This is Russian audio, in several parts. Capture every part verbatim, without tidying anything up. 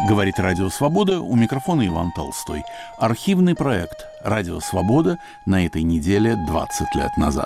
Говорит Радио Свобода, у микрофона Иван Толстой. Архивный проект «Радио Свобода» на этой неделе двадцать лет назад.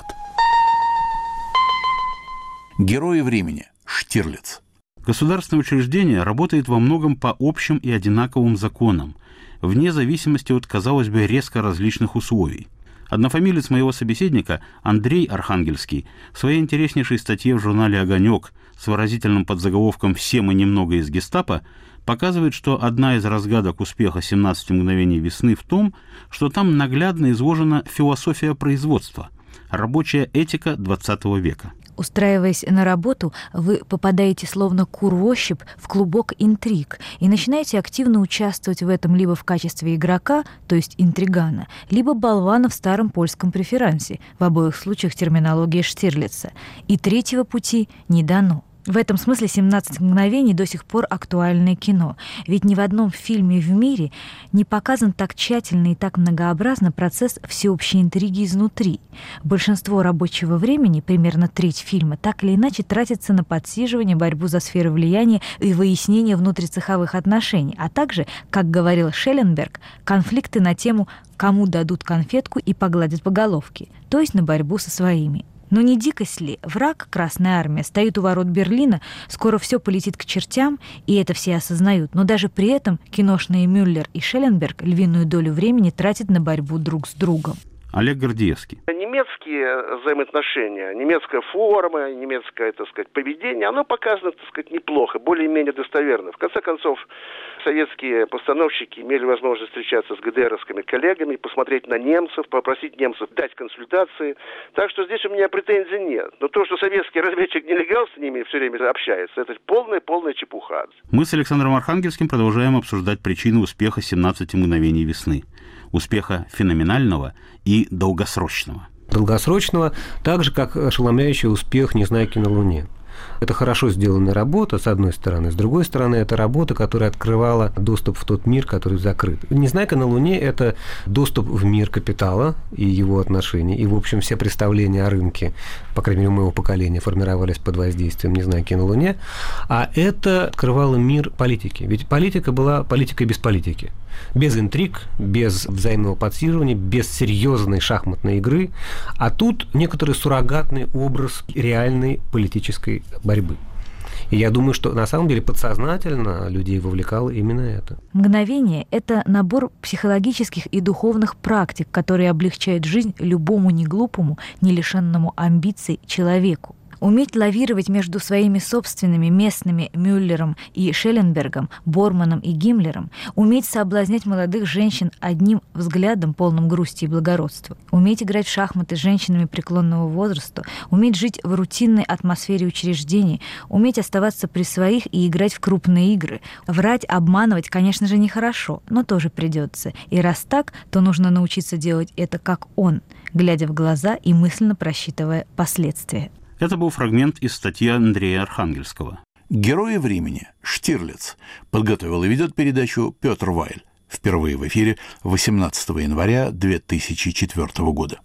Герои времени. Штирлиц. Государственное учреждение работает во многом по общим и одинаковым законам, вне зависимости от, казалось бы, резко различных условий. Однофамилец моего собеседника, Андрей Архангельский, в своей интереснейшей статье в журнале «Огонек» с выразительным подзаголовком «Все мы немного из гестапо» показывает, что одна из разгадок успеха семнадцати мгновений весны в том, что там наглядно изложена философия производства, рабочая этика двадцатого века. Устраиваясь на работу, вы попадаете словно кур в ощупь в клубок интриг и начинаете активно участвовать в этом либо в качестве игрока, то есть интригана, либо болвана в старом польском преферансе, в обоих случаях терминология Штирлица. И третьего пути не дано. В этом смысле «семнадцать мгновений» до сих пор актуальное кино. Ведь ни в одном фильме в мире не показан так тщательно и так многообразно процесс всеобщей интриги изнутри. Большинство рабочего времени, примерно треть фильма, так или иначе тратится на подсиживание, борьбу за сферы влияния и выяснение внутрицеховых отношений, а также, как говорил Шелленберг, конфликты на тему «кому дадут конфетку и погладят по головке», то есть на борьбу со своими. Но не дикость ли? Враг, Красная Армия, стоит у ворот Берлина, скоро все полетит к чертям, и это все осознают. Но даже при этом киношные Мюллер и Шелленберг львиную долю времени тратят на борьбу друг с другом. Олег Гордеевский. Немецкие взаимоотношения, немецкая форма, немецкое, так сказать, поведение, оно показано, так сказать, неплохо, более-менее достоверно. В конце концов, советские постановщики имели возможность встречаться с ГДРовскими коллегами, посмотреть на немцев, попросить немцев дать консультации. Так что здесь у меня претензий нет. Но то, что советский разведчик-нелегал с ними все время общается, это полная-полная чепуха. Мы с Александром Архангельским продолжаем обсуждать причины успеха семнадцати мгновений весны. Успеха феноменального и долгосрочного. Долгосрочного, так же, как ошеломляющий успех «Незнайки на Луне». Это хорошо сделанная работа, с одной стороны. С другой стороны, это работа, которая открывала доступ в тот мир, который закрыт. «Незнайка на Луне» – это доступ в мир капитала и его отношений. И, в общем, все представления о рынке, по крайней мере, у моего поколения, формировались под воздействием «Незнайки на Луне». А это открывало мир политики. Ведь политика была политикой без политики. Без интриг, без взаимного подсиживания, без серьезной шахматной игры, а тут некоторый суррогатный образ реальной политической борьбы. И я думаю, что на самом деле подсознательно людей вовлекало именно это. Мгновение – это набор психологических и духовных практик, которые облегчают жизнь любому неглупому, не лишенному амбиций человеку. Уметь лавировать между своими собственными местными Мюллером и Шелленбергом, Борманом и Гиммлером, уметь соблазнять молодых женщин одним взглядом, полным грусти и благородства, уметь играть в шахматы с женщинами преклонного возраста, уметь жить в рутинной атмосфере учреждений, уметь оставаться при своих и играть в крупные игры. Врать, обманывать, конечно же, нехорошо, но тоже придется. И раз так, то нужно научиться делать это как он, глядя в глаза и мысленно просчитывая последствия. Это был фрагмент из статьи Андрея Архангельского. Герои времени. Штирлиц. Подготовил и ведет передачу Петр Вайль. Впервые в эфире восемнадцатого января две тысячи четвёртого года.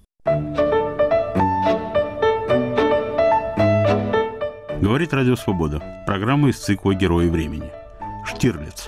Говорит Радио Свобода. Программа из цикла «Герои времени». Штирлиц.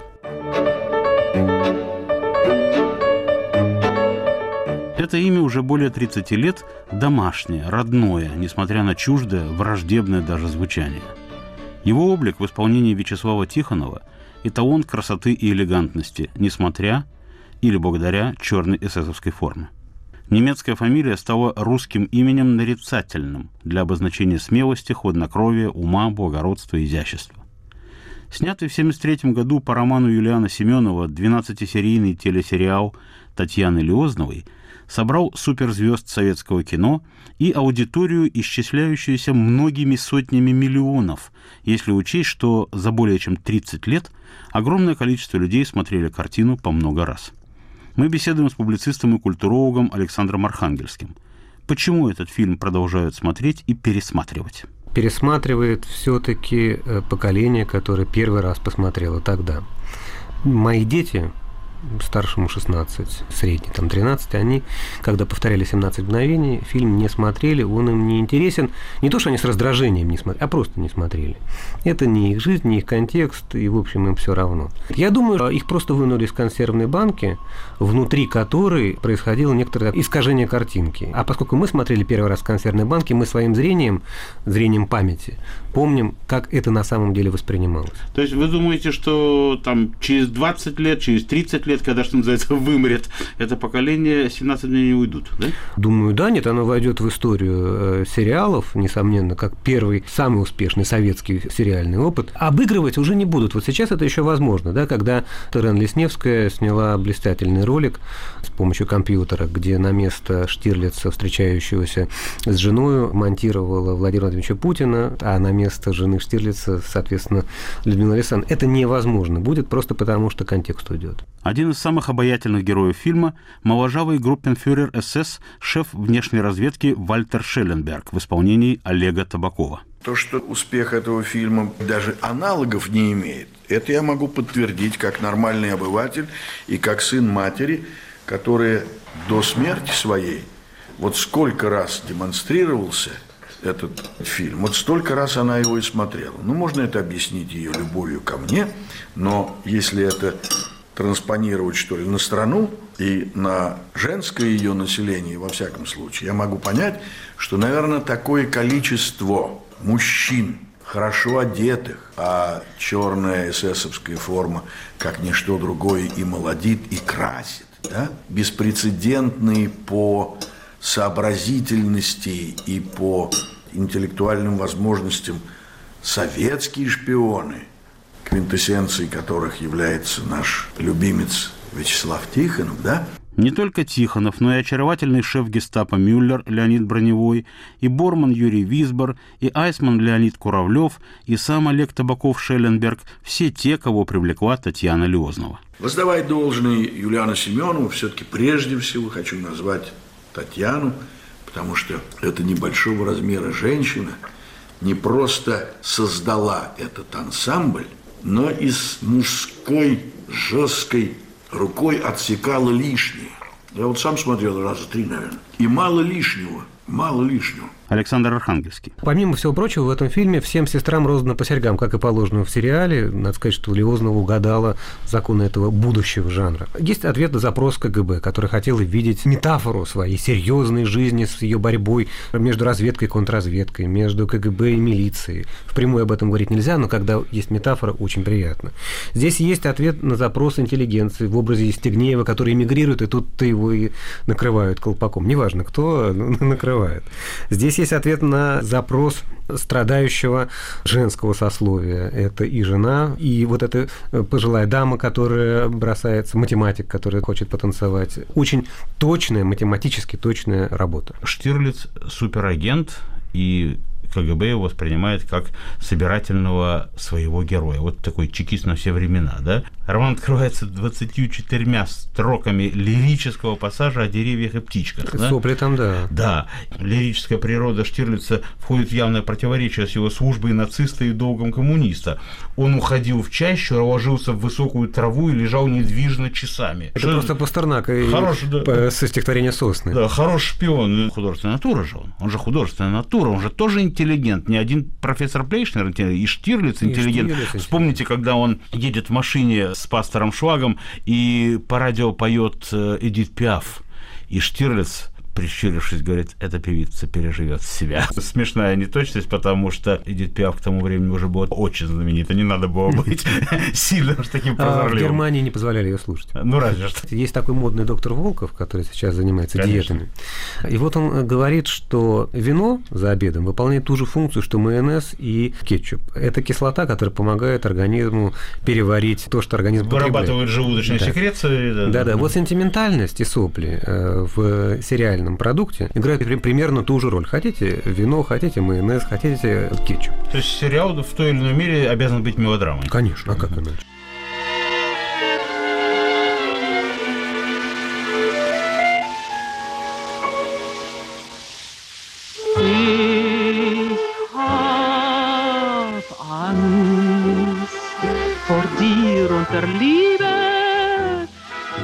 Это имя уже более тридцати лет домашнее, родное, несмотря на чуждое, враждебное даже звучание. Его облик в исполнении Вячеслава Тихонова – эталон красоты и элегантности, несмотря или благодаря черной эсэсовской форме. Немецкая фамилия стала русским именем нарицательным для обозначения смелости, хладнокровия, ума, благородства и изящества. Снятый в тысяча девятьсот семьдесят третьем году по роману Юлиана Семенова двенадцатисерийный телесериал Татьяны Лиозновой собрал суперзвезд советского кино и аудиторию, исчисляющуюся многими сотнями миллионов, если учесть, что за более чем тридцать лет огромное количество людей смотрели картину по много раз. Мы беседуем с публицистом и культурологом Александром Архангельским. Почему этот фильм продолжают смотреть и пересматривать? Пересматривает все-таки поколение, которое первый раз посмотрело тогда. Мои дети старшему шестнадцать, средний там тринадцать, они, когда повторяли «семнадцать мгновений», фильм не смотрели, он им не интересен. Не то, что они с раздражением не смотрели, а просто не смотрели. Это не их жизнь, не их контекст, и, в общем, им все равно. Я думаю, их просто вынули из консервной банки, внутри которой происходило некоторое искажение картинки. А поскольку мы смотрели первый раз в консервной банке, мы своим зрением, зрением памяти, помним, как это на самом деле воспринималось. То есть вы думаете, что там через двадцать лет, через тридцать лет, когда, что называется, вымрет это поколение, семнадцать мгновений уйдут, да? Думаю, да, нет, оно войдет в историю сериалов, несомненно, как первый, самый успешный советский сериальный опыт. Обыгрывать уже не будут. Вот сейчас это еще возможно, да, когда Терен Лесневская сняла блистательный ролик с помощью компьютера, где на место Штирлица, встречающегося с женой, монтировала Владимира Владимировича Путина, а на место жены Штирлица, соответственно, Людмила Александровна. Это невозможно будет просто потому, что контекст уйдет. Один из самых обаятельных героев фильма – моложавый группенфюрер СС, шеф внешней разведки Вальтер Шелленберг в исполнении Олега Табакова. То, что успех этого фильма даже аналогов не имеет, это я могу подтвердить как нормальный обыватель и как сын матери, которая до смерти своей вот сколько раз демонстрировался этот фильм, вот столько раз она его и смотрела. Ну, можно это объяснить ее любовью ко мне, но если это транспонировать, что ли, на страну и на женское ее население, во всяком случае, я могу понять, что, наверное, такое количество мужчин, хорошо одетых, а черная эсэсовская форма, как ничто другое, и молодит, и красит, да? Беспрецедентные по сообразительности и по интеллектуальным возможностям советские шпионы, квинтэссенцией которых является наш любимец Вячеслав Тихонов, да? Не только Тихонов, но и очаровательный шеф гестапо Мюллер Леонид Броневой, и Борман Юрий Висбор, и Айсман Леонид Куравлев, и сам Олег Табаков-Шелленберг – все те, кого привлекла Татьяна Лёзнова. Воздавая должное Юлиану Семенову, все-таки прежде всего хочу назвать Татьяну, потому что это небольшого размера женщина не просто создала этот ансамбль, но и с мужской жесткой рукой отсекала лишнее. Я вот сам смотрел раза три, наверное. И мало лишнего, мало лишнего. Александр Архангельский. Помимо всего прочего, в этом фильме всем сестрам роздано по серьгам, как и положено в сериале. Надо сказать, что Лёзнова угадала законы этого будущего жанра. Есть ответ на запрос КГБ, который хотел видеть метафору своей серьезной жизни с ее борьбой между разведкой и контрразведкой, между КГБ и милицией. Впрямую об этом говорить нельзя, но когда есть метафора, очень приятно. Здесь есть ответ на запрос интеллигенции в образе Евстигнеева, который эмигрирует, и тут-то его и накрывают колпаком. Неважно, кто, накрывает. Здесь есть ответ на запрос страдающего женского сословия. Это и жена, и вот эта пожилая дама, которая бросается, математик, который хочет потанцевать. Очень точная, математически точная работа. Штирлиц – суперагент, и КГБ его воспринимает как собирательного своего героя. Вот такой чекист на все времена, да? Роман открывается двадцатью четырьмя строками лирического пассажа о деревьях и птичках. Да? Сопли там, да. Да. Лирическая природа Штирлица входит в явное противоречие с его службой нациста и долгом коммуниста. Он уходил в чащу, ложился в высокую траву и лежал недвижно часами. Это Что... просто Пастернак и Хорош, да. со стихотворения «Сосны». Да, хороший шпион. Художественная натура же он. Он же художественная натура, он же тоже интеллигент. Не один профессор Плейшнер интеллигент, и Штирлиц интеллигент. И Штирлиц. Вспомните, когда он едет в машине с пастором Шлагом и по радио поет Эдит Пиаф, и Штирлиц, прищурившись, говорит, эта певица переживет себя. Смешная неточность, потому что Эдит Пиаф к тому времени уже была очень знаменита, не надо было быть сильно уж таким прозорливым. А в Германии не позволяли ее слушать. Ну, разве что. Есть такой модный доктор Волков, который сейчас занимается Конечно. диетами. И вот он говорит, что вино за обедом выполняет ту же функцию, что майонез и кетчуп. Это кислота, которая помогает организму переварить то, что организм потребляет. Вырабатывает желудочные да. секреции. Да-да. Да. Вот сентиментальность и сопли в сериале продукте играет примерно ту же роль. Хотите вино, хотите майонез, хотите кетчуп. То есть сериал в той или иной мере обязан быть мелодрамой? Конечно, а как иначе?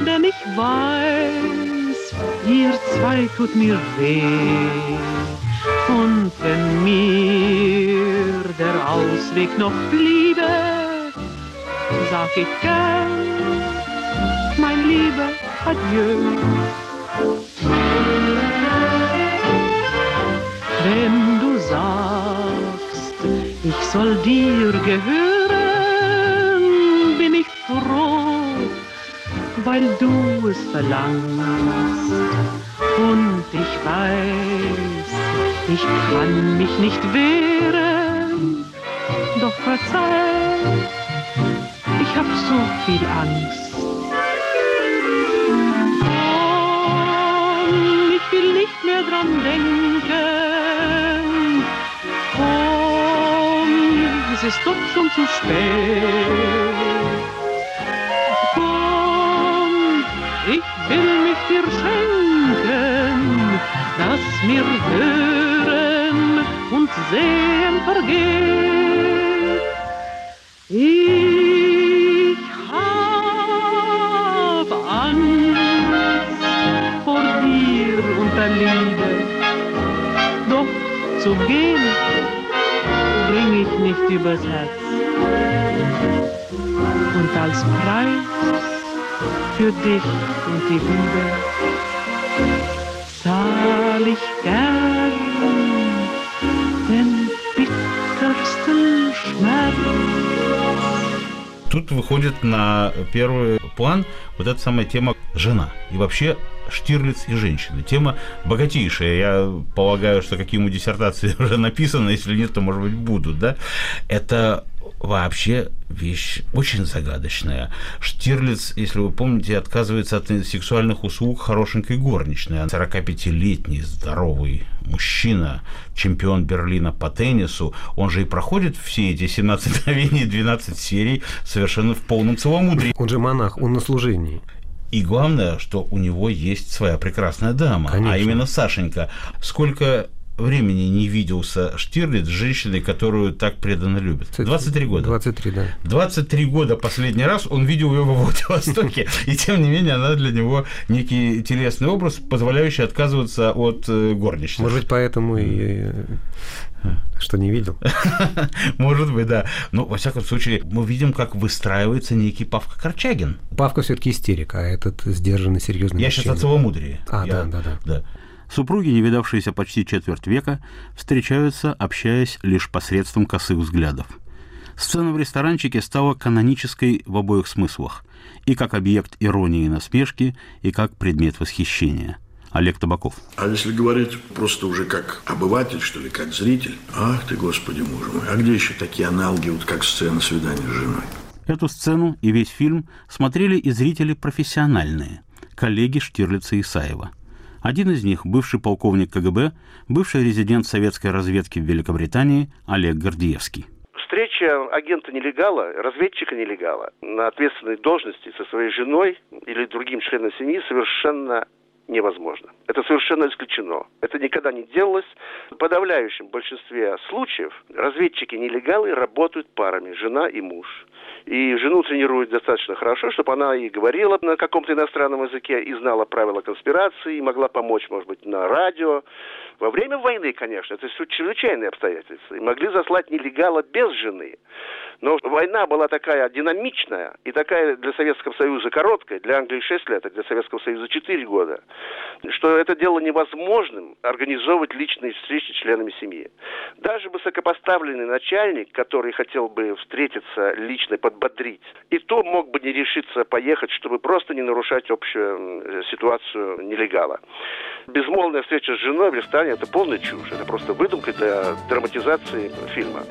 denn ich weiß, ihr zwei tut mir weh. Und wenn mir der Ausweg noch bliebe, sag ich gern, mein lieber Adieu. Wenn du sagst, ich soll dir gehören, bin ich froh, weil du es verlangst. Und ich weiß, ich kann mich nicht wehren, doch verzeih, ich hab so viel Angst. Komm, ich will nicht mehr dran denken. Komm, es ist doch schon zu spät. Komm, ich will mich dir schenken, dass mir hören und sehen vergeht. Ich hab Angst vor dir und der Liebe, doch zu gehen bring ich nicht übers Herz. Und als Preis für dich und die Liebe zahl ich gern den bittersten Schmerz. Тут выходит на первый план вот эта самая тема «жена». И вообще Штирлиц и женщины. Тема богатейшая. Я полагаю, что какие-нибудь диссертации уже написаны, если нет, то, может быть, будут, да? Это вообще вещь очень загадочная. Штирлиц, если вы помните, отказывается от сексуальных услуг хорошенькой горничной. сорокапятилетний здоровый мужчина, чемпион Берлина по теннису, он же и проходит все эти семнадцать мгновений, двенадцать серий совершенно в полном целомудрии. Он же монах, он на служении. И главное, что у него есть своя прекрасная дама, Конечно. А именно Сашенька. Сколько времени не виделся Штирлиц с женщиной, которую так преданно любит? двадцать три года. двадцать три, да. двадцать три года последний раз он видел ее во Владивостоке, и тем не менее она для него некий телесный образ, позволяющий отказываться от горничной. Может быть, поэтому и что не видел. Может быть, да. Но, во всяком случае, мы видим, как выстраивается некий Павка Корчагин. Павка все-таки истерик, а этот сдержанный, серьезный Я мужчина. сейчас о целомудрии. А, Я... да, да, да, да. Супруги, не видавшиеся почти четверть века, встречаются, общаясь лишь посредством косых взглядов. Сцена в ресторанчике стала канонической в обоих смыслах, и как объект иронии и насмешки, и как предмет восхищения. Олег Табаков. А если говорить просто уже как обыватель, что ли, как зритель, ах ты, Господи, боже мой, а где еще такие аналоги, вот как сцена свидания с женой? Эту сцену и весь фильм смотрели и зрители профессиональные, коллеги Штирлица и Исаева. Один из них, бывший полковник ка гэ бэ, бывший резидент советской разведки в Великобритании Олег Гордеевский. Встреча агента-нелегала, разведчика-нелегала на ответственной должности со своей женой или другим членом семьи совершенно невозможно. Это совершенно исключено. Это никогда не делалось. В подавляющем большинстве случаев разведчики-нелегалы работают парами, жена и муж. И жену тренируют достаточно хорошо, чтобы она и говорила на каком-то иностранном языке, и знала правила конспирации, и могла помочь, может быть, на радио. Во время войны, конечно, это все чрезвычайные обстоятельства. И могли заслать нелегала без жены. Но война была такая динамичная и такая для Советского Союза короткая, для Англии шесть лет, а для Советского Союза четыре года, что это делало невозможным организовывать личные встречи с членами семьи. Даже высокопоставленный начальник, который хотел бы встретиться лично, подбодрить, и то мог бы не решиться поехать, чтобы просто не нарушать общую ситуацию нелегала. Безмолвная встреча с женой в ресторане – это полная чушь, это просто выдумка для драматизации фильма.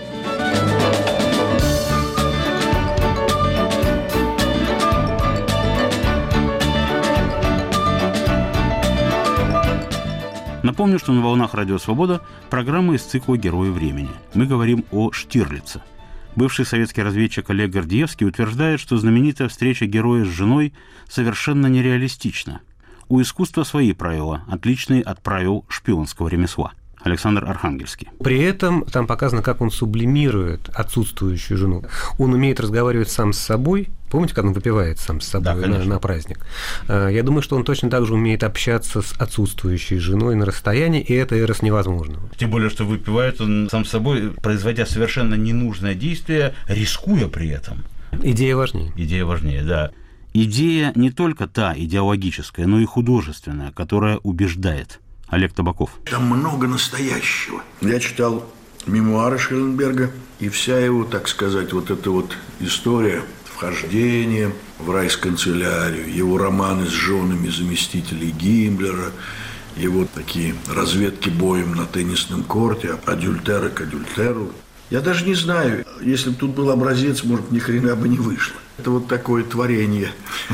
Напомню, что на волнах Радио Свобода программа из цикла «Герои времени». Мы говорим о Штирлице. Бывший советский разведчик Олег Гордеевский утверждает, что знаменитая встреча героя с женой совершенно нереалистична. У искусства свои правила, отличные от правил шпионского ремесла. Александр Архангельский. При этом там показано, как он сублимирует отсутствующую жену. Он умеет разговаривать сам с собой, Помните, как он выпивает сам с собой да, на, на праздник? Я думаю, что он точно так же умеет общаться с отсутствующей женой на расстоянии, и это Эрос невозможного. Тем более, что выпивает он сам с собой, производя совершенно ненужное действие, рискуя при этом. Идея важнее. Идея важнее, да. Идея не только та идеологическая, но и художественная, которая убеждает. Олег Табаков. Там много настоящего. Я читал мемуары Шелленберга, и вся его, так сказать, вот эта вот история вхождения в райсканцелярию, его романы с женами заместителей Гиммлера, его такие разведки боем на теннисном корте, адюльтера к адюльтеру. Я даже не знаю, если бы тут был образец, может, ни хрена бы не вышло. Это вот такое творение,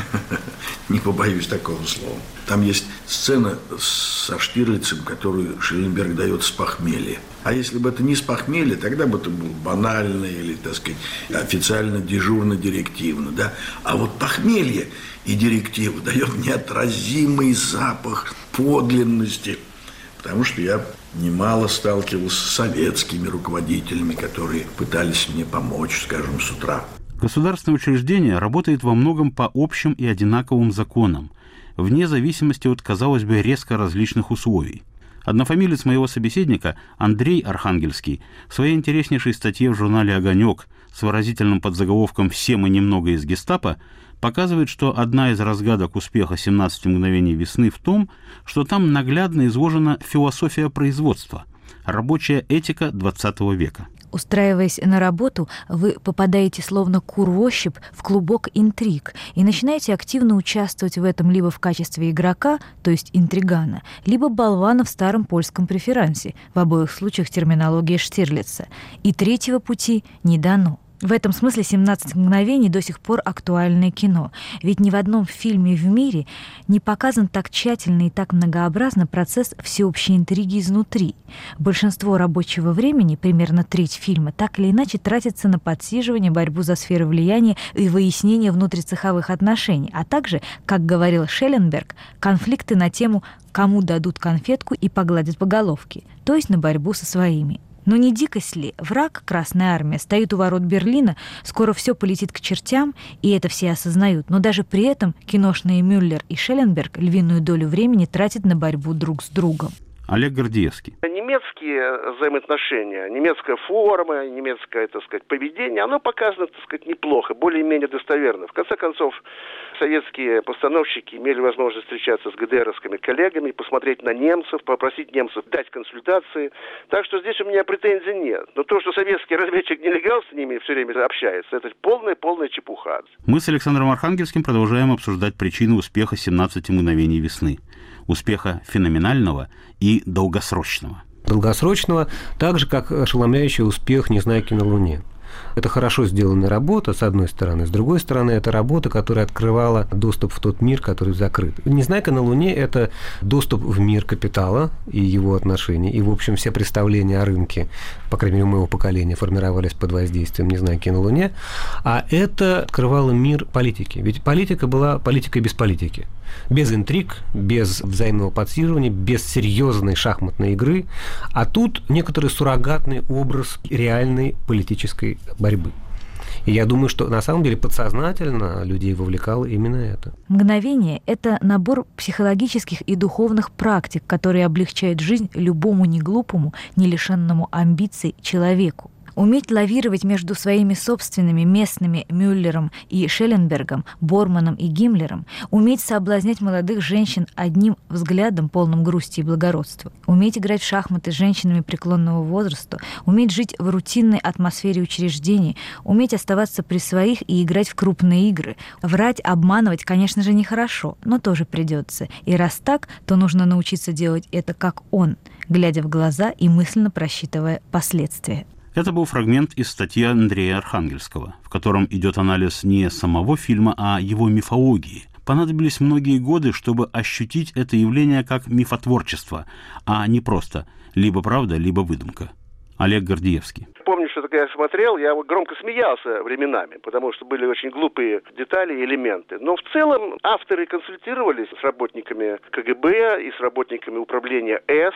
не побоюсь такого слова. Там есть сцена со Штирлицем, которую Шелленберг дает с похмелья. А если бы это не с похмелья, тогда бы это было банально или, так сказать, официально дежурно-директивно. Да? А вот похмелье и директива дает неотразимый запах подлинности. Потому что я немало сталкивался с советскими руководителями, которые пытались мне помочь, скажем, с утра. Государственное учреждение работает во многом по общим и одинаковым законам, вне зависимости от, казалось бы, резко различных условий. Однофамилец моего собеседника, Андрей Архангельский, в своей интереснейшей статье в журнале «Огонек» с выразительным подзаголовком «Все мы немного из гестапо» показывает, что одна из разгадок успеха семнадцати мгновений весны в том, что там наглядно изложена философия производства, рабочая этика двадцатого века. Устраиваясь на работу, вы попадаете словно кур в ощупь в клубок интриг и начинаете активно участвовать в этом либо в качестве игрока, то есть интригана, либо болвана в старом польском преферансе, в обоих случаях терминология Штирлица. И третьего пути не дано. В этом смысле «семнадцать мгновений» до сих пор актуальное кино. Ведь ни в одном фильме в мире не показан так тщательно и так многообразно процесс всеобщей интриги изнутри. Большинство рабочего времени, примерно треть фильма, так или иначе тратится на подсиживание, борьбу за сферы влияния и выяснение внутрицеховых отношений, а также, как говорил Шелленберг, конфликты на тему «кому дадут конфетку и погладят по головке», то есть на борьбу со своими. Но не дикость ли? Враг, Красная Армия, стоит у ворот Берлина, скоро все полетит к чертям, и это все осознают. Но даже при этом киношные Мюллер и Шелленберг львиную долю времени тратят на борьбу друг с другом. Олег Гордеевский. Немецкие взаимоотношения, немецкая форма, немецкое, так сказать, поведение, оно показано, так сказать, неплохо, более-менее достоверно. В конце концов, советские постановщики имели возможность встречаться с ГДРовскими коллегами, посмотреть на немцев, попросить немцев дать консультации. Так что здесь у меня претензий нет. Но то, что советский разведчик-нелегал с ними все время общается, это полная-полная чепуха. Мы с Александром Архангельским продолжаем обсуждать причины успеха семнадцати мгновений весны. Успеха феноменального и долгосрочного. Долгосрочного, так же, как ошеломляющий успех «Незнайки на Луне». Это хорошо сделанная работа, с одной стороны. С другой стороны, это работа, которая открывала доступ в тот мир, который закрыт. «Незнайка на Луне» – это доступ в мир капитала и его отношений. И, в общем, все представления о рынке, по крайней мере, у моего поколения, формировались под воздействием «Незнайки на Луне». А это открывало мир политики. Ведь политика была политикой без политики. Без интриг, без взаимного подсиживания, без серьезной шахматной игры. А тут некоторый суррогатный образ реальной политической борьбы. И я думаю, что на самом деле подсознательно людей вовлекало именно это. Мгновение – это набор психологических и духовных практик, которые облегчают жизнь любому неглупому, не лишенному амбиций человеку. Уметь лавировать между своими собственными местными Мюллером и Шелленбергом, Борманом и Гиммлером, уметь соблазнять молодых женщин одним взглядом, полным грусти и благородства, уметь играть в шахматы с женщинами преклонного возраста, уметь жить в рутинной атмосфере учреждений, уметь оставаться при своих и играть в крупные игры. Врать, обманывать, конечно же, нехорошо, но тоже придется. И раз так, то нужно научиться делать это как он, глядя в глаза и мысленно просчитывая последствия. Это был фрагмент из статьи Андрея Архангельского, в котором идет анализ не самого фильма, а его мифологии. Понадобились многие годы, чтобы ощутить это явление как мифотворчество, а не просто либо правда, либо выдумка. Олег Гордеевский. Помню, что когда я смотрел, я громко смеялся временами, потому что были очень глупые детали и элементы. Но в целом авторы консультировались с работниками КГБ и с работниками управления С,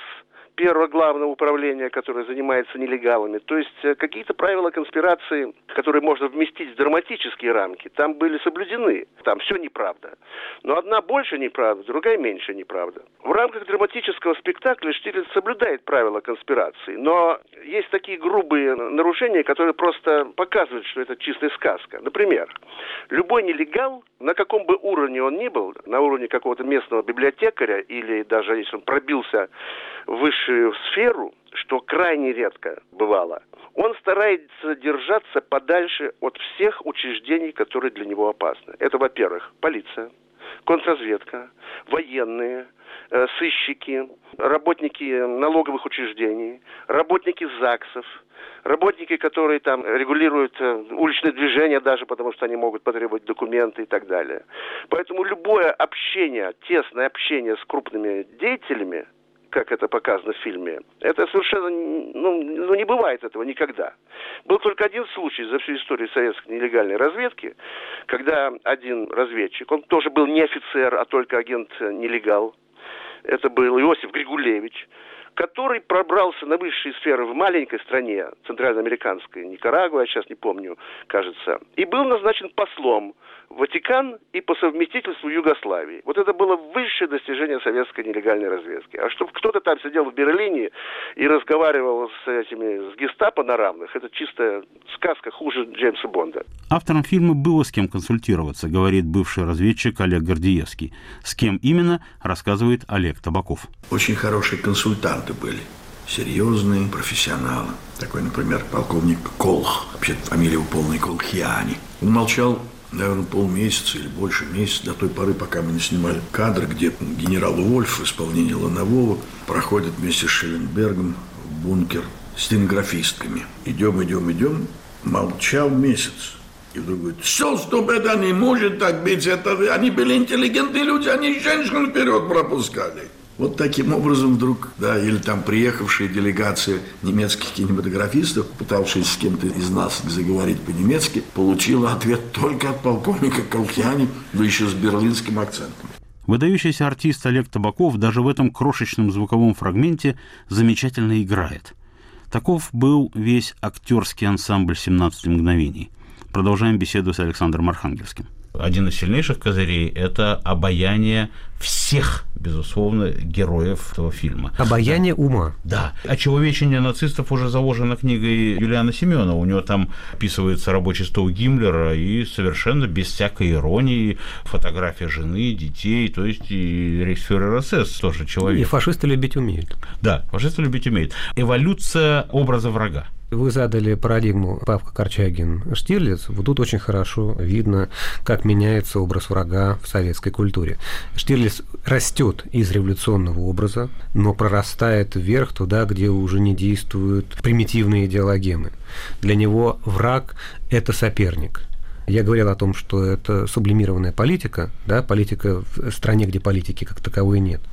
первого главного управления, которое занимается нелегалами. То есть какие-то правила конспирации, которые можно вместить в драматические рамки, там были соблюдены. Там все неправда. Но одна больше неправда, другая меньше неправда. В рамках драматического спектакля Штирлиц соблюдает правила конспирации, но есть такие грубые нарушения, которые просто показывают, что это чистая сказка. Например, любой нелегал, на каком бы уровне он ни был, на уровне какого-то местного библиотекаря или даже если он пробился в высшую сферу, что крайне редко бывало, он старается держаться подальше от всех учреждений, которые для него опасны. Это, во-первых, полиция, контрразведка, военные, э, сыщики, работники налоговых учреждений, работники ЗАГСов, работники, которые там регулируют э, уличное движение даже, потому что они могут потребовать документы и так далее. Поэтому любое общение, тесное общение с крупными деятелями, как это показано в фильме, это совершенно, ну, ну, не бывает этого никогда. Был только один случай за всю историю советской нелегальной разведки, когда один разведчик, он тоже был не офицер, а только агент-нелегал, это был Иосиф Григулевич, который пробрался на высшие сферы в маленькой стране, центральноамериканской, Никарагуа, я сейчас не помню, кажется, и был назначен послом в Ватикан и по совместительству в Югославии. Вот это было высшее достижение советской нелегальной разведки. А чтобы кто-то там сидел в Берлине и разговаривал с этими, с гестапо на равных, это чистая сказка хуже Джеймса Бонда. Автором фильма было с кем консультироваться, говорит бывший разведчик Олег Гордеевский. С кем именно, рассказывает Олег Табаков. Очень хорошие консультанты были. Серьезные профессионалы. Такой, например, полковник Колх. Вообще фамилия его полная Колхиани. Он молчал, наверное, полмесяца или больше месяца, до той поры, пока мы не снимали кадр, где генерал Вольф в исполнении Ланового проходит вместе с Шелленбергом в бункер с стенографистками. Идем, идем, идем. Молчал месяц. И вдруг говорит: все, стоп, это не может так быть. Это... Они были интеллигентные люди, они женщин вперед пропускали. Вот таким образом вдруг, да, или там приехавшая делегация немецких кинематографистов, пытавшись с кем-то из нас заговорить по-немецки, получила ответ только от полковника Колхиани, да еще с берлинским акцентом. Выдающийся артист Олег Табаков даже в этом крошечном звуковом фрагменте замечательно играет. Таков был весь актерский ансамбль «семнадцати мгновений». Продолжаем беседу с Александром Архангельским. Один из сильнейших козырей – это обаяние всех, безусловно, героев этого фильма. Обаяние ума. Да. Очеловечение нацистов уже заложено книгой Юлиана Семенова. У него там описывается рабочий стол Гиммлера и совершенно без всякой иронии фотография жены, детей, то есть и рейхсфюрер СС тоже человек. И фашисты любить умеют. Да, фашисты любить умеют. Эволюция образа врага. Вы задали парадигму Павка Корчагин Штирлиц. Вот тут очень хорошо видно, как меняется образ врага в советской культуре. Штирлиц растет из революционного образа, но прорастает вверх туда, где уже не действуют примитивные идеологемы. Для него враг – это соперник. Я говорил о том, что это сублимированная политика, да, политика в стране, где политики как таковой нет.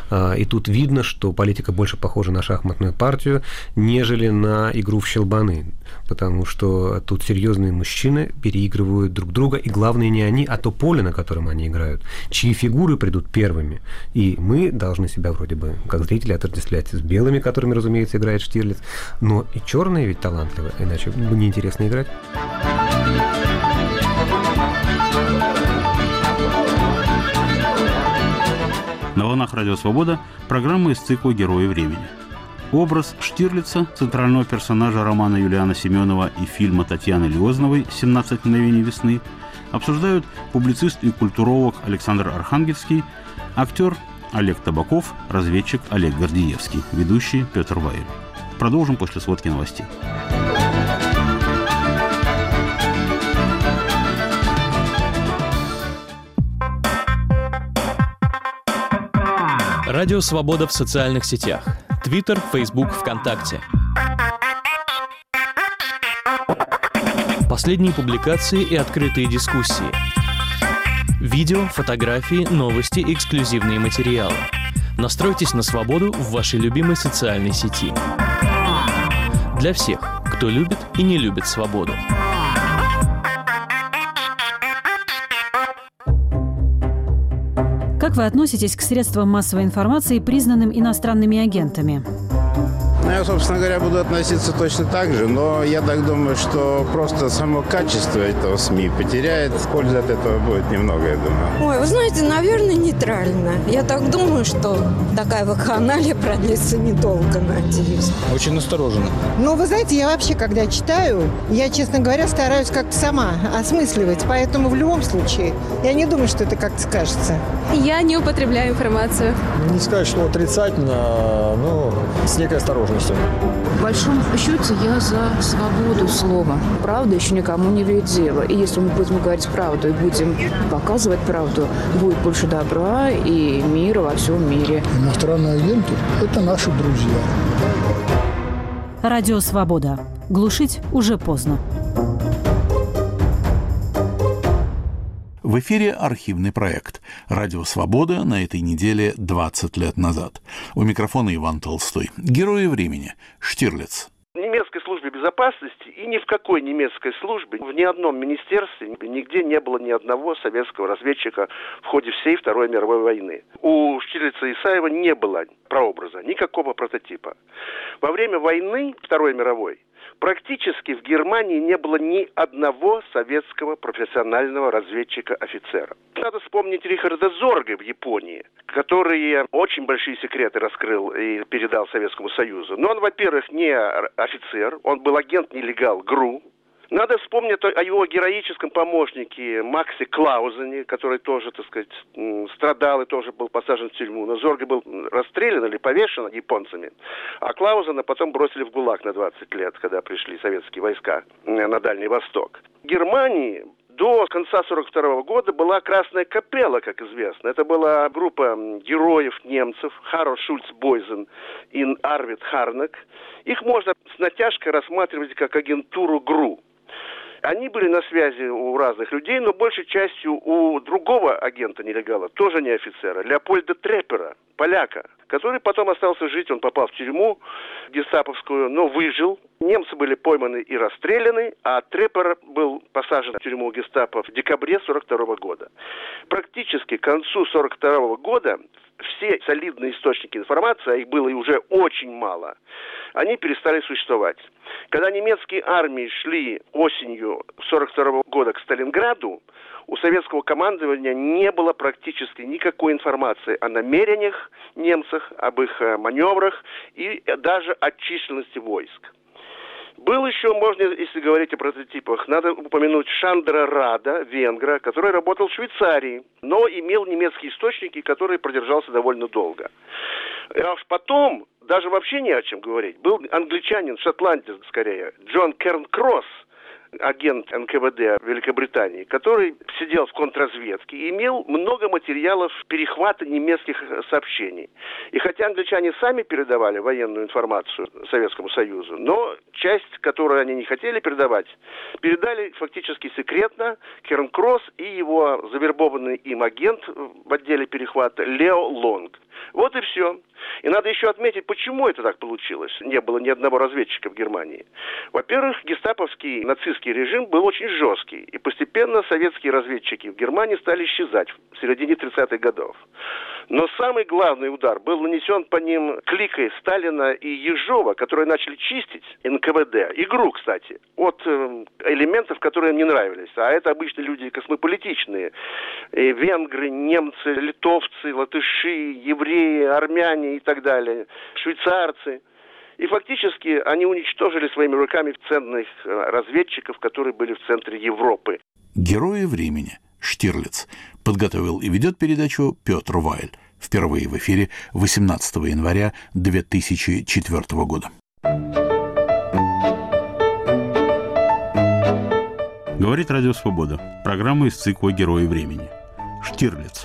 И тут видно, что политика больше похожа на шахматную партию, нежели на игру в щелбаны, потому что тут серьезные мужчины переигрывают друг друга, и главное не они, а то поле, на котором они играют, чьи фигуры придут первыми. И мы должны себя вроде бы, как зрители, отождествлять с белыми, которыми, разумеется, играет Штирлиц, но и черные ведь талантливы, иначе бы неинтересно играть. На волнах Радио Свобода программа из цикла «Герои времени». Образ Штирлица, центрального персонажа романа Юлиана Семенова и фильма Татьяны Лиозновой «семнадцать мгновений весны» обсуждают публицист и культуролог Александр Архангельский, актер Олег Табаков, разведчик Олег Гордеевский, ведущий Петр Ваиль. Продолжим после сводки новостей. Радио Свобода в социальных сетях. Твиттер, Фейсбук, ВКонтакте. Последние публикации и открытые дискуссии. Видео, фотографии, новости, эксклюзивные материалы. Настройтесь на свободу в вашей любимой социальной сети. Для всех, кто любит и не любит свободу. Как вы относитесь к средствам массовой информации, признанным иностранными агентами? Ну, я, собственно говоря, буду относиться точно так же, но я так думаю, что просто само качество этого СМИ потеряет. Пользы от этого будет немного, я думаю. Ой, вы знаете, наверное, нейтрально. Я так думаю, что такая вакханалия продлится недолго, надеюсь. Очень настороженно. Ну, вы знаете, я вообще, когда читаю, я, честно говоря, стараюсь как-то сама осмысливать, поэтому в любом случае я не думаю, что это как-то скажется. Я не употребляю информацию. Не сказать, что отрицательно, но с некой осторожностью. В большом счете я за свободу слова. Правда еще никому не вредит дело. И если мы будем говорить правду и будем показывать правду, будет больше добра и мира во всем мире. Иностранные агенты – это наши друзья. Радио «Свобода». Глушить уже поздно. В эфире архивный проект «Радио Свобода» на этой неделе двадцать лет назад. У микрофона Иван Толстой. Герои времени. Штирлиц. В немецкой службе безопасности и ни в какой немецкой службе, в ни одном министерстве, нигде не было ни одного советского разведчика в ходе всей Второй мировой войны. У Штирлица и Исаева не было прообраза, никакого прототипа. Во время войны Второй мировой практически в Германии не было ни одного советского профессионального разведчика-офицера. Надо вспомнить Рихарда Зорге в Японии, который очень большие секреты раскрыл и передал Советскому Союзу. Но он, во-первых, не офицер, он был агент-нелегал ГРУ. Надо вспомнить о его героическом помощнике Максе Клаузене, который тоже, так сказать, страдал и тоже был посажен в тюрьму. Но Зорге был расстрелян или повешен японцами, а Клаузена потом бросили в ГУЛАГ на двадцать лет, когда пришли советские войска на Дальний Восток. В Германии до конца сорок второго года была Красная Капелла, как известно. Это была группа героев немцев Харл Шульц Бойзен и Арвид Харнак. Их можно с натяжкой рассматривать как агентуру ГРУ. Они были на связи у разных людей, но большей частью у другого агента-нелегала, тоже не офицера, Леопольда Треппера, поляка, который потом остался жить, он попал в тюрьму гестаповскую, но выжил. Немцы были пойманы и расстреляны, а Треппер был посажен в тюрьму гестапо в декабре сорок второго года. Практически к концу сорок второго года все солидные источники информации, а их было и уже очень мало, они перестали существовать. Когда немецкие армии шли осенью сорок второго года к Сталинграду, у советского командования не было практически никакой информации о намерениях немцев, об их маневрах и даже о численности войск. Был еще, можно, если говорить о прототипах, надо упомянуть Шандра Рада, венгра, который работал в Швейцарии, но имел немецкие источники, который продержался довольно долго. А уж потом, даже вообще не о чем говорить, был англичанин, шотландец скорее, Джон Керн-Кросс, агент эн ка вэ дэ Великобритании, который сидел в контрразведке и имел много материалов перехвата немецких сообщений. И хотя англичане сами передавали военную информацию Советскому Союзу, но часть, которую они не хотели передавать, передали фактически секретно Керн-Кросс и его завербованный им агент в отделе перехвата Лео Лонг. Вот и все. И надо еще отметить, почему это так получилось. Не было ни одного разведчика в Германии. Во-первых, гестаповский нацистский режим был очень жесткий. И постепенно советские разведчики в Германии стали исчезать в середине тридцатых годов. Но самый главный удар был нанесен по ним кликой Сталина и Ежова, которые начали чистить эн ка вэ дэ, и ГРУ, кстати, от э, элементов, которые им не нравились. А это обычно люди космополитичные. И венгры, немцы, литовцы, латыши, евреи, армяне и так далее, швейцарцы. И фактически они уничтожили своими руками ценных разведчиков, которые были в центре Европы. Герои времени. Штирлиц. Подготовил и ведет передачу Петр Вайль. Впервые в эфире восемнадцатого января две тысячи четвёртого года. Говорит Радио Свобода. Программа из цикла «Герои времени». Штирлиц.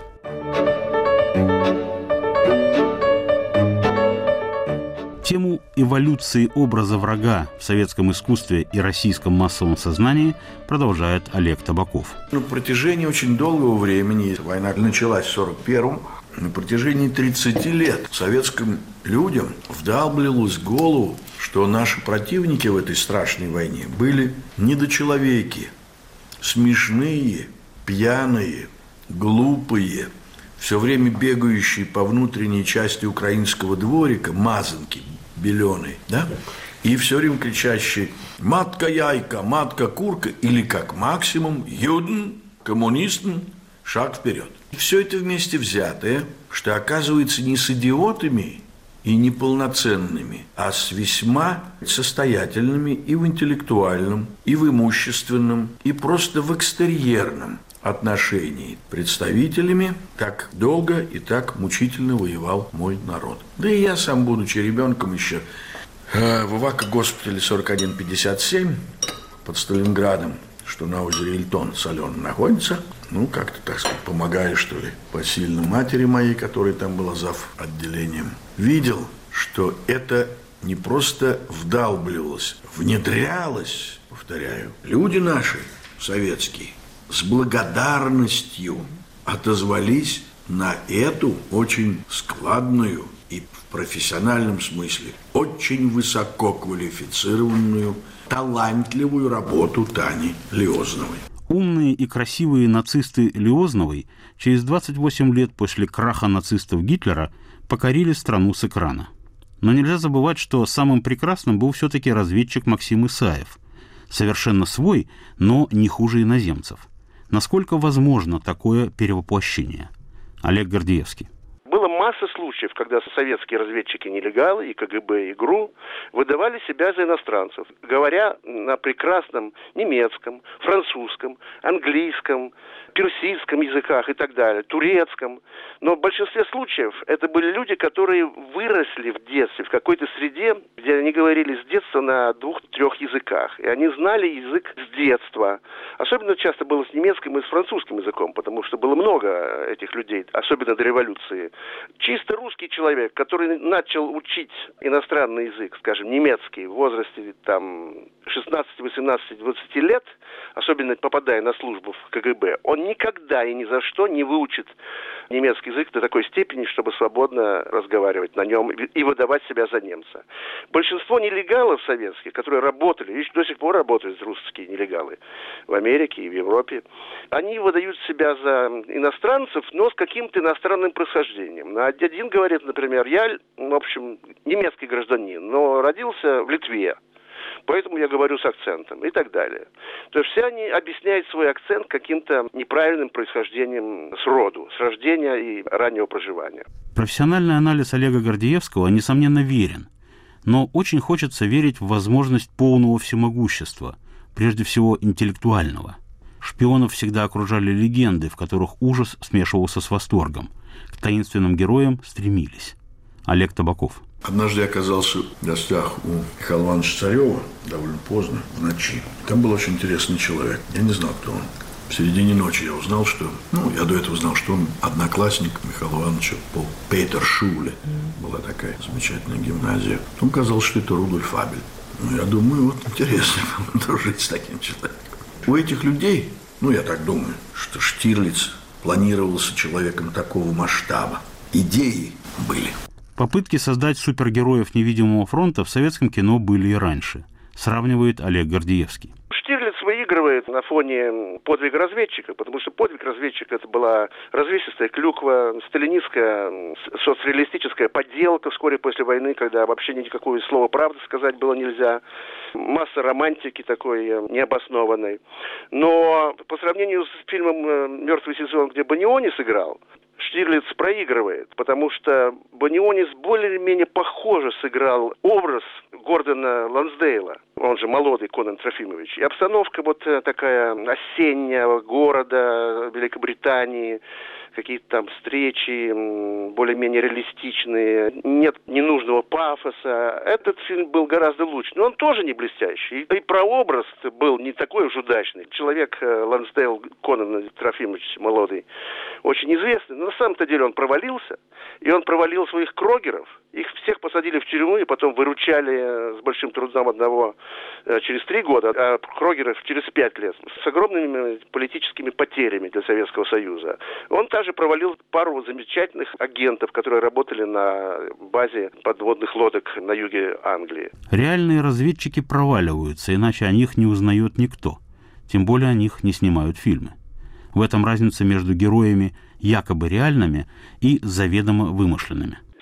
Тему эволюции образа врага в советском искусстве и российском массовом сознании продолжает Олег Табаков. На протяжении очень долгого времени, война началась в сорок первом, на протяжении тридцати лет советским людям вдалбливалось в голову, что наши противники в этой страшной войне были недочеловеки, смешные, пьяные, глупые, все время бегающие по внутренней части украинского дворика, мазанки, беленый, да? И все время кричащий «матка-яйка», «матка-курка» или как максимум «юден», «коммунистен», «шаг вперед». И все это вместе взятое, что оказывается не с идиотами и неполноценными, а с весьма состоятельными и в интеллектуальном, и в имущественном, и просто в экстерьерном отношении представителями так долго и так мучительно воевал мой народ. Да и я сам, будучи ребенком еще, в Ивако-госпитале сорок один пятьдесят семь под Сталинградом, что на озере Ильтон соленом находится, ну, как-то, так сказать, помогая, что ли, посильно матери моей, которая там была зав. Отделением, видел, что это не просто вдалбливалось, внедрялось, повторяю, люди наши, советские, с благодарностью отозвались на эту очень складную и в профессиональном смысле очень высококвалифицированную, талантливую работу Тани Лиозновой. Умные и красивые нацисты Лиозновой через двадцать восемь лет после краха нацистов Гитлера покорили страну с экрана. Но нельзя забывать, что самым прекрасным был все-таки разведчик Максим Исаев. Совершенно свой, но не хуже иноземцев. Насколько возможно такое перевоплощение? Олег Гордеевский. Было масса случаев, когда советские разведчики-нелегалы, и КГБ, и ГРУ выдавали себя за иностранцев, говоря на прекрасном немецком, французском, английском, персидском языках и так далее, турецком. Но в большинстве случаев это были люди, которые выросли в детстве, в какой-то среде, где они говорили с детства на двух-трех языках. И они знали язык с детства. Особенно часто было с немецким и с французским языком, потому что было много этих людей, особенно до революции. Чисто русский человек, который начал учить иностранный язык, скажем, немецкий, в возрасте там шестнадцать, восемнадцать, двадцать лет, особенно попадая на службу в КГБ, он никогда и ни за что не выучит немецкий язык до такой степени, чтобы свободно разговаривать на нем и выдавать себя за немца. Большинство нелегалов советских, которые работали, и до сих пор работают русские нелегалы в Америке и в Европе, они выдают себя за иностранцев, но с каким-то иностранным происхождением. Один говорит, например, я, в общем, немецкий гражданин, но родился в Литве. Поэтому я говорю с акцентом и так далее. То есть все они объясняют свой акцент каким-то неправильным происхождением с роду, с рождения и раннего проживания. Профессиональный анализ Олега Гордеевского, несомненно, верен. Но очень хочется верить в возможность полного всемогущества, прежде всего интеллектуального. Шпионов всегда окружали легенды, в которых ужас смешивался с восторгом. К таинственным героям стремились. Олег Табаков. Однажды я оказался в гостях у Михаила Ивановича Царева, довольно поздно, в ночи. Там был очень интересный человек. Я не знал, кто он. В середине ночи я узнал, что... Ну, я до этого знал, что он одноклассник Михаила Ивановича по Петершуле. Была такая замечательная гимназия. Он казалось, что это Рудольф Абель. Ну, я думаю, вот интересно дружить с таким человеком. У этих людей, ну, я так думаю, что Штирлиц планировался человеком такого масштаба. Идеи были. Попытки создать супергероев невидимого фронта в советском кино были и раньше, сравнивает Олег Гордеевский. Штирлиц выигрывает на фоне подвига разведчика, потому что подвиг разведчика — это была развесистая клюква, сталинистская, соцреалистическая подделка вскоре после войны, когда вообще никакого слова правды сказать было нельзя. Масса романтики такой необоснованной. Но по сравнению с фильмом «Мертвый сезон», где Баниони сыграл, Штирлиц проигрывает, потому что Банионис более-менее похоже сыграл образ Гордона Лансдейла, он же молодой Конан Трофимович. И обстановка вот такая осенняя города Великобритании, какие-то там встречи более-менее реалистичные, нет ненужного пафоса. Этот фильм был гораздо лучше, но он тоже не блестящий. И прообраз был не такой уж удачный. Человек Лансдейл Конан Трофимович молодой, очень известный, но на самом-то деле он провалился, и он провалил своих крогеров. Их всех посадили в тюрьму и потом выручали с большим трудом одного через три года, а крогеров через пять лет, с огромными политическими потерями для Советского Союза. Он также провалил пару замечательных агентов, которые работали на базе подводных лодок на юге Англии. Реальные разведчики проваливаются, иначе о них не узнает никто. Тем более о них не снимают фильмы. В этом разница между героями якобы реальными и заведомо вымышленными.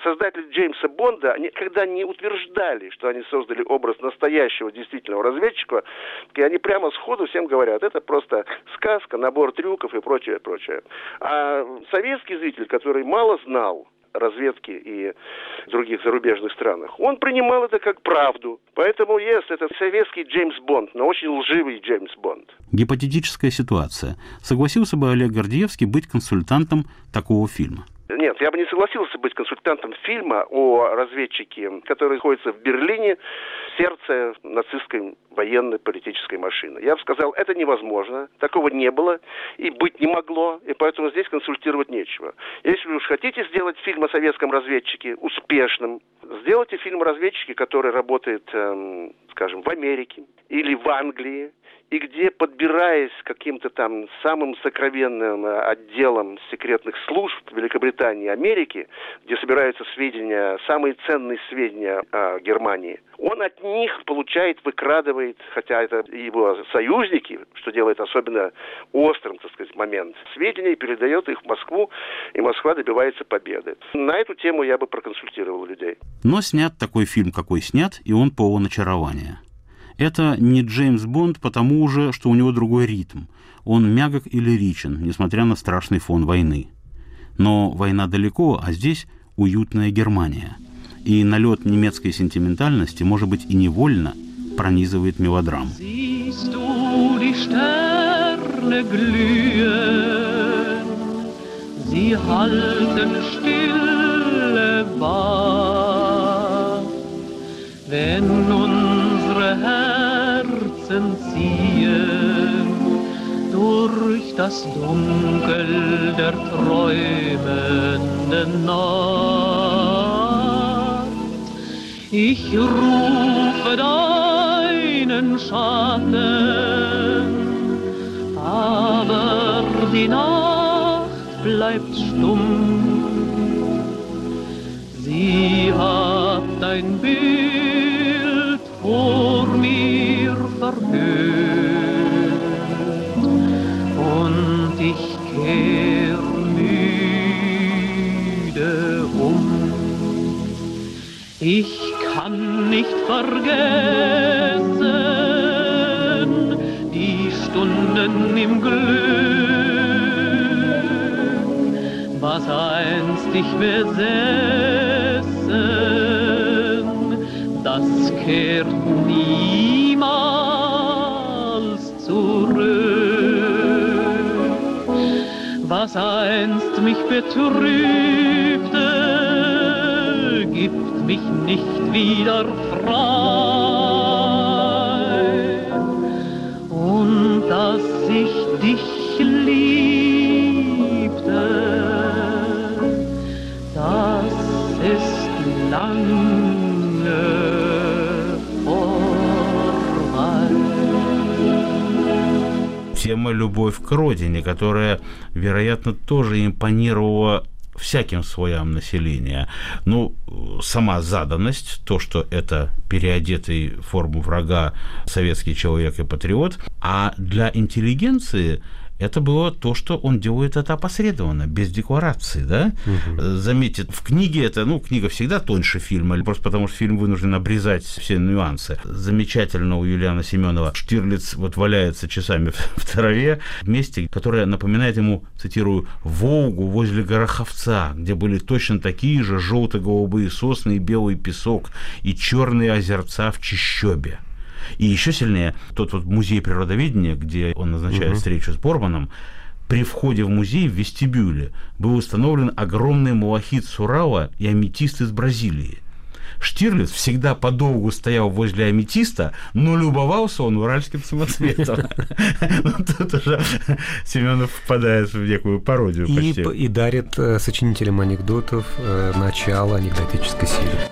создатели Джеймса Бонда никогда не утверждали, что они создали образ настоящего действительного разведчика, и они прямо сходу всем говорят, это просто сказка, набор трюков и прочее, прочее. А советский зритель, который мало знал разведки и других зарубежных странах, он принимал это как правду. Поэтому, yes, это советский Джеймс Бонд, но очень лживый Джеймс Бонд. Гипотетическая ситуация. Согласился бы Олег Гордеевский быть консультантом такого фильма? Нет, я бы не согласился быть консультантом фильма о разведчике, который находится в Берлине, в сердце нацистской военной политической машины. Я бы сказал, это невозможно, такого не было и быть не могло, и поэтому здесь консультировать нечего. Если вы уж хотите сделать фильм о советском разведчике успешным, сделайте фильм о разведчике, который работает, эм, скажем, в Америке или в Англии, и где, подбираясь к каким-то там самым сокровенным отделам секретных служб Великобритании и Америки, где собираются сведения, самые ценные сведения о Германии, он от них получает, выкрадывает, хотя это его союзники, что делает особенно острым, так сказать, момент, сведения, и передает их в Москву, и Москва добивается победы. На эту тему я бы проконсультировал людей. Но снят такой фильм, какой снят, и он полон очарования. Это не Джеймс Бонд, потому же, что у него другой ритм. Он мягок и лиричен, несмотря на страшный фон войны. Но война далеко, а здесь уютная Германия. И налет немецкой сентиментальности, может быть, и невольно пронизывает мелодраму. Herzen ziehen durch das Dunkel der träumenden Nacht. Ich rufe deinen Schatten, aber die Nacht bleibt stumm. Sie hat dein Bild vor mir verhüllt und ich kehr müde um. Ich kann nicht vergessen die Stunden im Glück, was einst dich besessen, das kehrt niemals zurück. Was einst mich betrübte, gibt mich nicht wieder frei. Und dass ich dich liebte, das ist lange vorbei. Тема «Любовь к родине», которая, вероятно, тоже импонировала всяким слоям населения. Ну, сама заданность, то, что это переодетый в форму врага советский человек и патриот, а для интеллигенции это было то, что он делает это опосредованно, без декларации, да? Угу. Заметьте, в книге это, ну, книга всегда тоньше фильма, просто потому что фильм вынужден обрезать все нюансы. Замечательно у Юлиана Семенова Штирлиц вот валяется часами в траве, в месте, которое напоминает ему, цитирую, «Волгу возле Гороховца», где были точно такие же желто-голубые сосны и белый песок, и черные озерца в чащобе. И еще сильнее, тот вот музей природоведения, где он назначает uh-huh. встречу с Борманом, при входе в музей в вестибюле был установлен огромный малахит с Урала и аметист из Бразилии. Штирлиц всегда подолгу стоял возле аметиста, но любовался он уральским самоцветом. Тут уже Семенов впадает в некую пародию почти. И дарит сочинителям анекдотов начало анекдотической серии.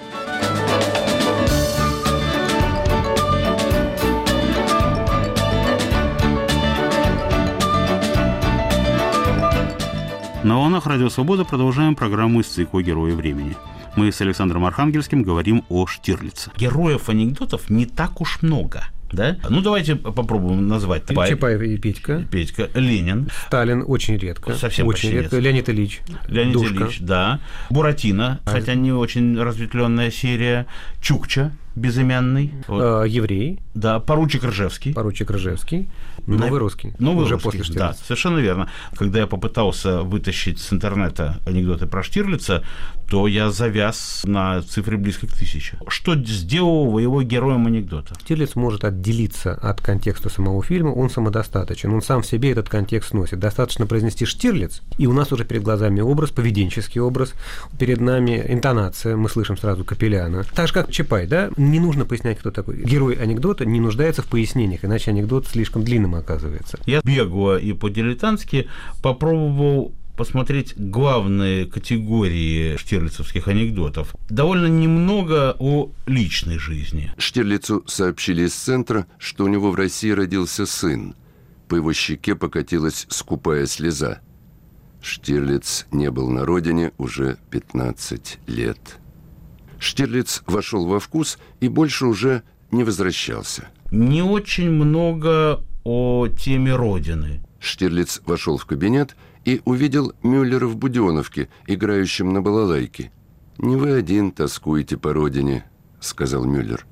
На волнах Радио Свобода продолжаем программу из цикла «Герои времени». Мы с Александром Архангельским говорим о Штирлице. Героев анекдотов не так уж много. Да? Ну, давайте попробуем назвать. Чапаев и Петька. Петька. Ленин. Сталин очень редко. Совсем очень редко. нет. Леонид Ильич. Леонид Душка. Ильич, да. Буратино, а... хотя не очень разветвленная серия. Чукча, безымянный. Вот. А, еврей. Да, поручик Ржевский. Поручик Ржевский. Новый На... русский. Новый Уже русский, после Штирлица. Да, совершенно верно. Когда я попытался вытащить с интернета анекдоты про Штирлица, то я завяз на цифре близко к тысяче. Что сделало его героем анекдота? Штирлиц может отделиться от контекста самого фильма, он самодостаточен, он сам в себе этот контекст носит. Достаточно произнести Штирлиц, и у нас уже перед глазами образ, поведенческий образ, перед нами интонация, мы слышим сразу Капеляна. Так же, как Чапай, да? Не нужно пояснять, кто такой. Герой анекдота не нуждается в пояснениях, иначе анекдот слишком длинным оказывается. Я бегло и по-дилетантски попробовал посмотреть главные категории штирлицевских анекдотов. Довольно немного о личной жизни. Штирлицу сообщили из центра, что у него в России родился сын. По его щеке покатилась скупая слеза. Штирлиц не был на родине уже пятнадцать лет. Штирлиц вошел во вкус и больше уже не возвращался. Не очень много о теме родины. Штирлиц вошел в кабинет и увидел Мюллера в Будённовке, играющим на балалайке. «Не вы один тоскуете по родине», — сказал Мюллер.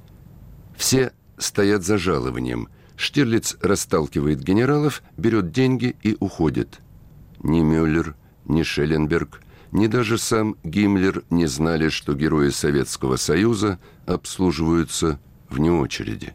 Все стоят за жалованием. Штирлиц расталкивает генералов, берет деньги и уходит. Ни Мюллер, ни Шелленберг, ни даже сам Гиммлер не знали, что герои Советского Союза обслуживаются вне очереди.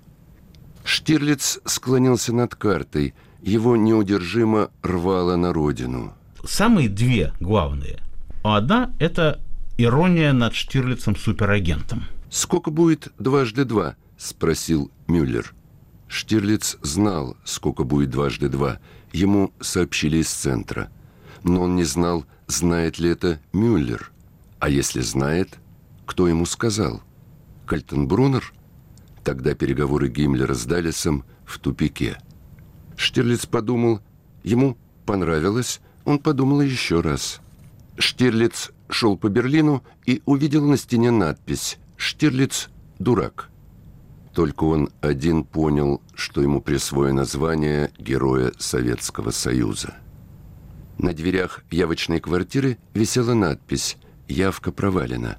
Штирлиц склонился над картой. Его неудержимо рвало на родину. Самые две главные. Одна – это ирония над Штирлицем суперагентом. «Сколько будет дважды два?» – спросил Мюллер. Штирлиц знал, сколько будет дважды два. Ему сообщили из центра. Но он не знал, знает ли это Мюллер. А если знает, кто ему сказал? Кальтенбруннер? Тогда переговоры Гиммлера с Даллесом в тупике. Штирлиц подумал, ему понравилось, он подумал еще раз. Штирлиц шел по Берлину и увидел на стене надпись «Штирлиц – дурак». Только он один понял, что ему присвоено звание Героя Советского Союза. На дверях явочной квартиры висела надпись «Явка провалена».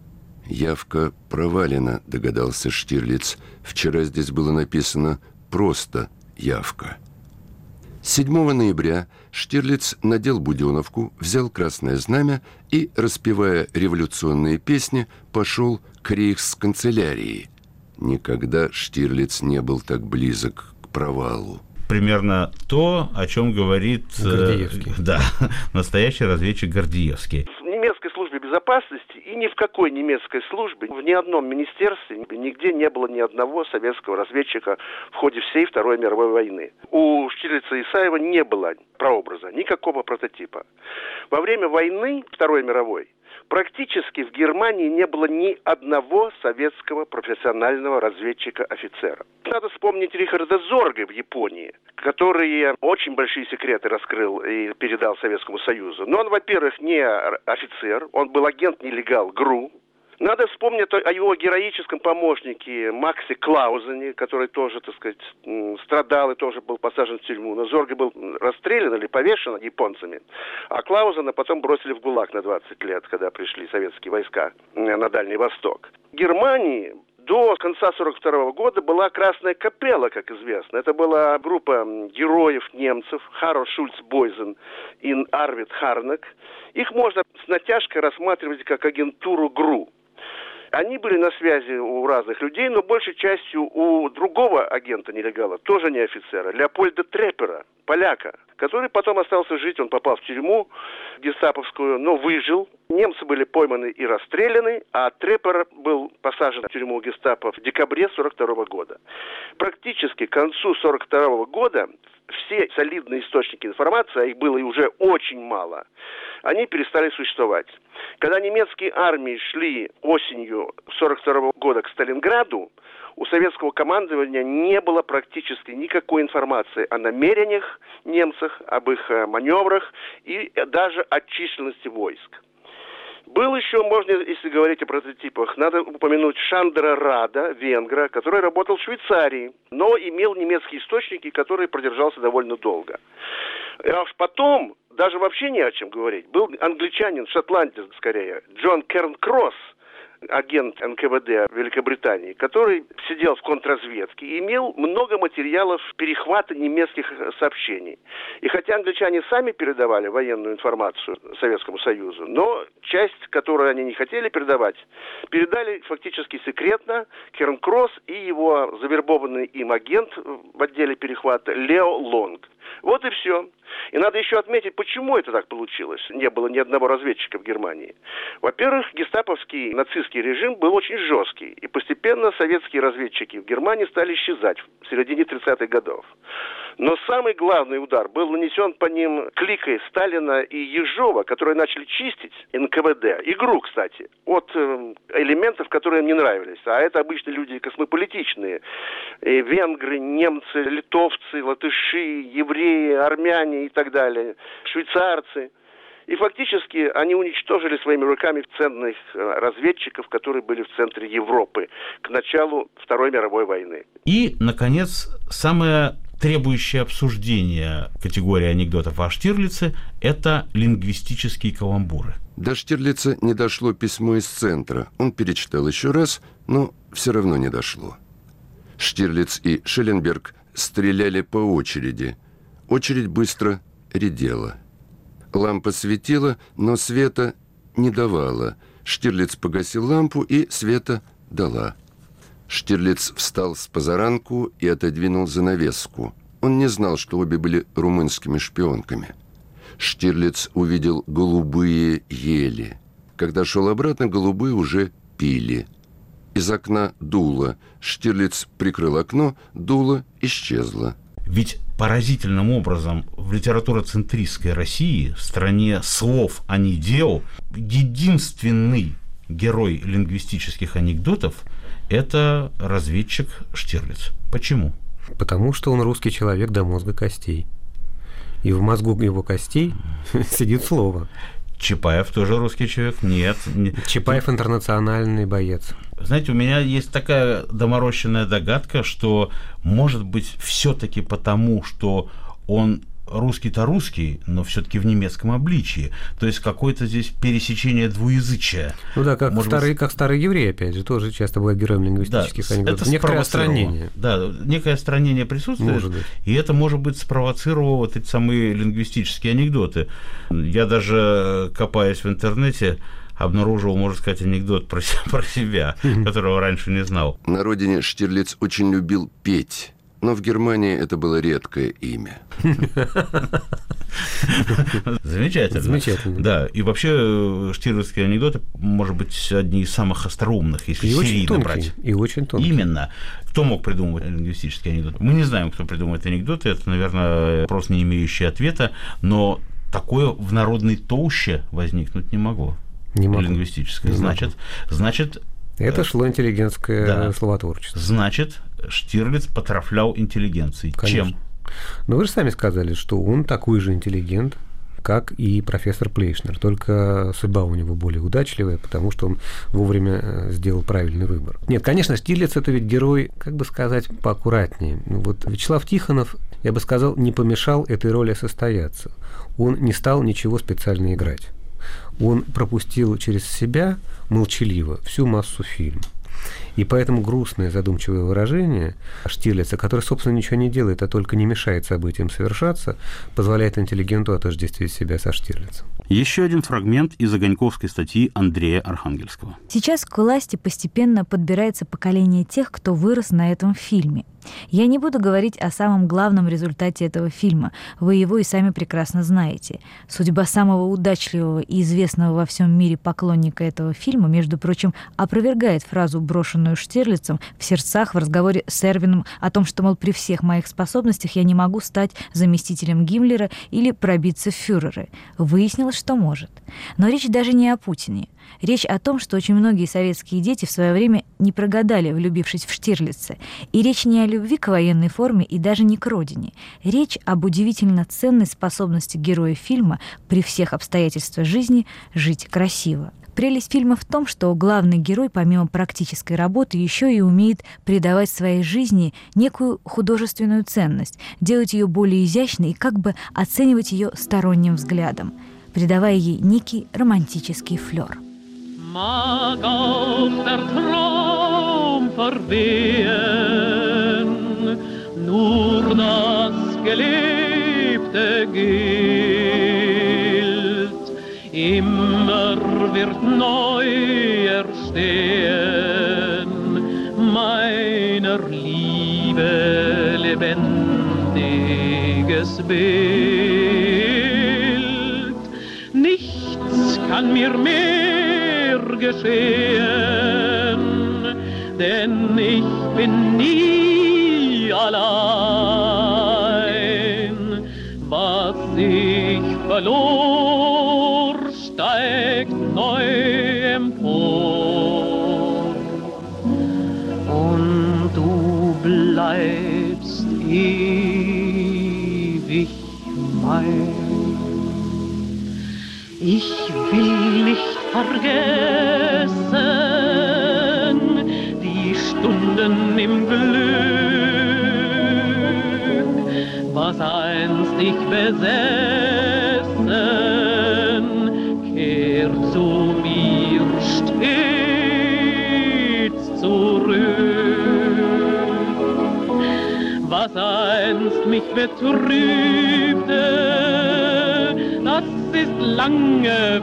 «Явка провалена», догадался Штирлиц. Вчера здесь было написано «просто явка». седьмого ноября Штирлиц надел будённовку, взял красное знамя и, распевая революционные песни, пошел к рейхсканцелярии. Никогда Штирлиц не был так близок к провалу. Примерно то, о чем говорит Гордеевский. Э, да, настоящий разведчик Гордеевский. В немецкой службе безопасности и ни в какой немецкой службе, в ни одном министерстве, нигде не было ни одного советского разведчика в ходе всей Второй мировой войны. У Штирлица и Исаева не было прообраза, никакого прототипа. Во время войны Второй мировой практически в Германии не было ни одного советского профессионального разведчика-офицера. Надо вспомнить Рихарда Зорге в Японии, который очень большие секреты раскрыл и передал Советскому Союзу. Но он, во-первых, не офицер, он был агент-нелегал ГРУ. Надо вспомнить о его героическом помощнике Максе Клаузене, который тоже, так сказать, страдал и тоже был посажен в тюрьму. Но Зорге был расстрелян или повешен японцами, а Клаузена потом бросили в ГУЛАГ на двадцать лет, когда пришли советские войска на Дальний Восток. В Германии до конца сорок второго года была Красная Капелла, как известно. Это была группа героев немцев Харл Шульц Бойзен и Арвид Харнак. Их можно с натяжкой рассматривать как агентуру ГРУ. Они были на связи у разных людей, но большей частью у другого агента-нелегала, тоже не офицера, Леопольда Треппера, поляка, который потом остался жить, он попал в тюрьму гестаповскую, но выжил. Немцы были пойманы и расстреляны, а Треппер был посажен в тюрьму гестапо в декабре сорок второго года. Практически к концу сорок второго года все солидные источники информации, а их было и уже очень мало, они перестали существовать. Когда немецкие армии шли осенью сорок второго года к Сталинграду, у советского командования не было практически никакой информации о намерениях немцев, об их маневрах и даже о численности войск. Был еще, можно, если говорить о прототипах, надо упомянуть Шандра Рада, венгра, который работал в Швейцарии, но имел немецкие источники, который продержался довольно долго. А потом, даже вообще не о чем говорить, был англичанин, шотландец скорее, Джон Керн-Кросс, агент эн ка вэ дэ Великобритании, который сидел в контрразведке и имел много материалов перехвата немецких сообщений. И хотя англичане сами передавали военную информацию Советскому Союзу, но часть, которую они не хотели передавать, передали фактически секретно Керн-Кросс и его завербованный им агент в отделе перехвата Лео Лонг. Вот и все. И надо еще отметить, почему это так получилось. Не было ни одного разведчика в Германии. Во-первых, гестаповский нацистский режим был очень жесткий. И постепенно советские разведчики в Германии стали исчезать в середине тридцатых годов. Но самый главный удар был нанесен по ним кликой Сталина и Ежова, которые начали чистить эн ка вэ дэ. Игру, кстати, от э, элементов, которые им не нравились. А это обычно люди космополитичные. И венгры, немцы, литовцы, латыши, евреи, армяне и так далее. Швейцарцы. И фактически они уничтожили своими руками ценных разведчиков, которые были в центре Европы к началу Второй мировой войны. И, наконец, самое требующее обсуждения категории анекдотов о Штирлице – это лингвистические каламбуры. До Штирлица не дошло письмо из центра. Он перечитал еще раз, но все равно не дошло. Штирлиц и Шелленберг стреляли по очереди. Очередь быстро редела. Лампа светила, но света не давала. Штирлиц погасил лампу, и света дала. Штирлиц встал с позаранку и отодвинул занавеску. Он не знал, что обе были румынскими шпионками. Штирлиц увидел голубые ели. Когда шел обратно, голубые уже пили. Из окна дуло. Штирлиц прикрыл окно, дуло исчезло. Ведь поразительным образом в литературоцентристской России, в стране слов, а не дел, единственный герой лингвистических анекдотов – это разведчик Штирлиц. Почему? Потому что он русский человек до мозга костей. И в мозгу его костей сидит слово. Чапаев тоже русский человек? Нет. Чапаев интернациональный боец. Знаете, у меня есть такая доморощенная догадка, что, может быть, все-таки потому, что он русский-то русский, но все-таки в немецком обличии. То есть какое-то здесь пересечение двуязычия. Ну да, как, старый, быть... как старый еврей, опять же, тоже часто бывает героем лингвистических да, анекдотов. Это некоторое отстранение. Да, некое отстранение присутствует. Может быть. И это, может быть, спровоцировало вот эти самые лингвистические анекдоты. Я даже, копаясь в интернете, обнаружил, можно сказать, анекдот про, про себя, которого раньше не знал. На родине Штирлиц очень любил петь. Но в Германии это было редкое имя. Замечательно. Замечательно. Да, и вообще штирлицкие анекдоты, может быть, одни из самых остроумных, если серийно брать. И очень тонкие. Именно. Кто мог придумывать лингвистические анекдоты? Мы не знаем, кто придумывает анекдоты. Это, наверное, вопрос, не имеющий ответа. Но такое в народной толще возникнуть не могло. Не могло. Лингвистическое. Не значит, значит... Это шло интеллигентское да. словотворчество. Значит, Штирлиц потрафлял интеллигенцией. Конечно. Чем? Но вы же сами сказали, что он такой же интеллигент, как и профессор Плейшнер, только судьба у него более удачливая, потому что он вовремя сделал правильный выбор. Нет, конечно, Штирлиц – это ведь герой, как бы сказать, поаккуратнее. Вот Вячеслав Тихонов, я бы сказал, не помешал этой роли состояться. Он не стал ничего специально играть. Он пропустил через себя молчаливо всю массу фильма. И поэтому грустное задумчивое выражение Штирлица, который, собственно, ничего не делает, а только не мешает событиям совершаться, позволяет интеллигенту отождествить себя со Штирлицем. Еще один фрагмент из огоньковской статьи Андрея Архангельского. Сейчас к власти постепенно подбирается поколение тех, кто вырос на этом фильме. Я не буду говорить о самом главном результате этого фильма. Вы его и сами прекрасно знаете. Судьба самого удачливого и известного во всем мире поклонника этого фильма, между прочим, опровергает фразу, брошенную Штирлицем в сердцах в разговоре с Эрвином о том, что, мол, при всех моих способностях я не могу стать заместителем Гиммлера или пробиться в фюреры. Выяснилось, что может. Но речь даже не о Путине. Речь о том, что очень многие советские дети в свое время не прогадали, влюбившись в Штирлица. И речь не о любви к военной форме и даже не к родине. Речь об удивительно ценной способности героя фильма при всех обстоятельствах жизни жить красиво. Прелесть фильма в том, что главный герой, помимо практической работы, еще и умеет придавать своей жизни некую художественную ценность, делать ее более изящной и как бы оценивать ее сторонним взглядом, придавая ей некий романтический флёр. Mag auch der Traum verwehen, nur das Gelebte gilt. Immer wird neu erstehen meiner Liebe lebendiges Bild. Nichts kann mir mehr geschehen, denn ich bin nie allein. Was ich verlor, steigt neu empor. Und du bleibst ewig mein. Ich will nicht vergessen die Stunden im Glück, was einst ich besessen, kehrt zu mir stets zurück. Was einst mich betrübte, das ist lange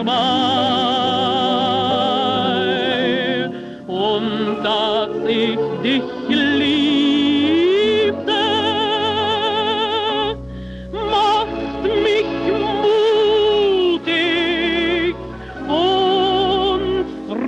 vorbei. Und dass ich dich liebte, macht mich mutig und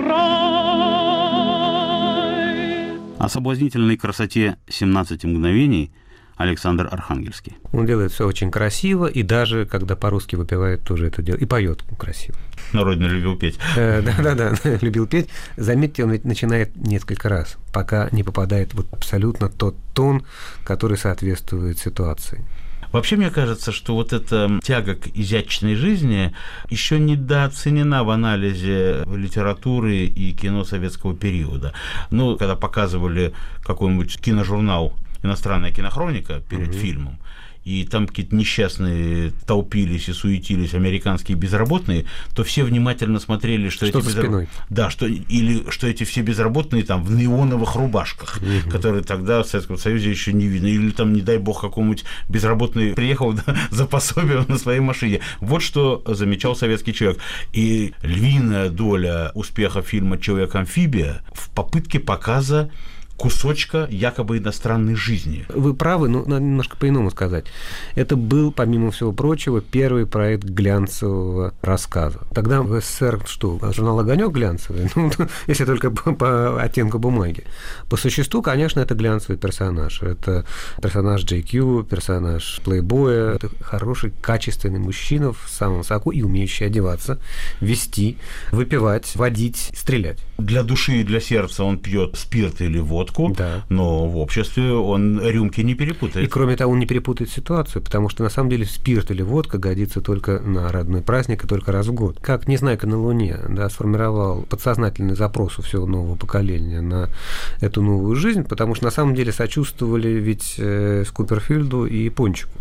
frei. О соблазнительной красоте семнадцати мгновений Александр Архангельский. Он делает все очень красиво, и даже когда по-русски выпивает, тоже это делает. И поет красиво. На родине любил петь. Да-да-да, любил петь. Заметьте, он ведь начинает несколько раз, пока не попадает вот абсолютно тот тон, который соответствует ситуации. Вообще, мне кажется, что вот эта тяга к изящной жизни еще недооценена в анализе литературы и кино советского периода. Ну, когда показывали какой-нибудь киножурнал «Иностранная кинохроника» перед mm-hmm. фильмом, и там какие-то несчастные толпились и суетились американские безработные, то все внимательно смотрели, что, что эти безработные... Да, что... или что эти все безработные там в неоновых рубашках, mm-hmm. которые тогда в Советском Союзе еще не видно. Или там, не дай бог, какому-нибудь безработный приехал да, за пособием на своей машине. Вот что замечал советский человек. И львиная доля успеха фильма «Человек-амфибия» в попытке показа кусочка якобы иностранной жизни. Вы правы, но надо немножко по-иному сказать. Это был, помимо всего прочего, первый проект глянцевого рассказа. Тогда в СССР что, журнал «Огонёк» глянцевый? Ну, если только по, по оттенку бумаги. По существу, конечно, это глянцевый персонаж. Это персонаж Джей Кью, персонаж плейбоя. Это хороший, качественный мужчина в самом соку и умеющий одеваться, вести, выпивать, водить, стрелять. Для души и для сердца он пьет спирт или водку. Да. Но в обществе он рюмки не перепутает. И кроме того, он не перепутает ситуацию, потому что на самом деле спирт или водка годится только на родной праздник и только раз в год. Как «Незнайка на Луне» да, сформировал подсознательный запрос у всего нового поколения на эту новую жизнь, потому что на самом деле сочувствовали ведь э, Скуперфильду и Пончику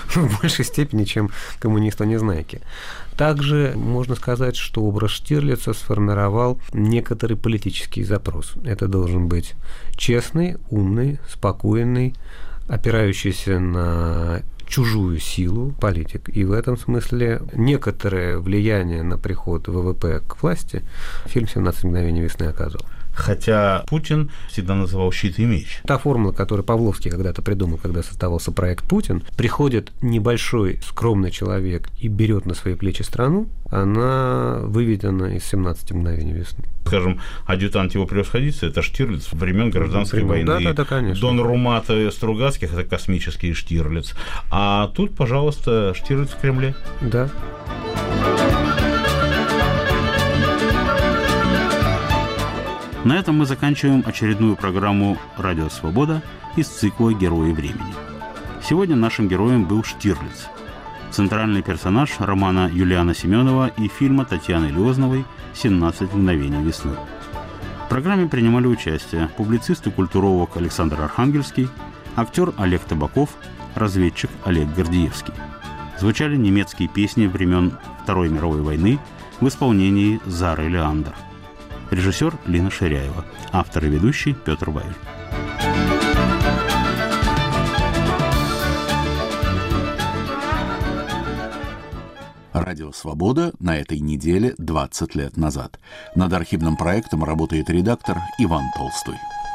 в большей степени, чем коммунисту «Незнайки». Также можно сказать, что образ Штирлица сформировал некоторый политический запрос. Это должен быть честный, умный, спокойный, опирающийся на чужую силу политик. И в этом смысле некоторое влияние на приход ВВП к власти фильм «семнадцать мгновений весны» оказывал. Хотя Путин всегда называл щит и меч. Та формула, которую Павловский когда-то придумал, когда создавался проект «Путин», приходит небольшой скромный человек и берет на свои плечи страну, она выведена из семнадцати мгновений весны. Скажем, адъютант его превосходительства – это Штирлиц времен гражданской Времен, войны. Да, да, да, конечно. Дон Румат и Стругацких – это космический Штирлиц. А тут, пожалуйста, Штирлиц в Кремле. Да. На этом мы заканчиваем очередную программу «Радио Свобода» из цикла «Герои времени». Сегодня нашим героем был Штирлиц, центральный персонаж романа Юлиана Семенова и фильма Татьяны Лиозновой «семнадцать мгновений весны». В программе принимали участие публицист и культуролог Александр Архангельский, актер Олег Табаков, разведчик Олег Гордеевский. Звучали немецкие песни времен Второй мировой войны в исполнении Зары Леандер. Режиссер Лина Ширяева, автор и ведущий Петр Баиль. Радио «Свобода» на этой неделе двадцать лет назад. Над архивным проектом работает редактор Иван Толстой.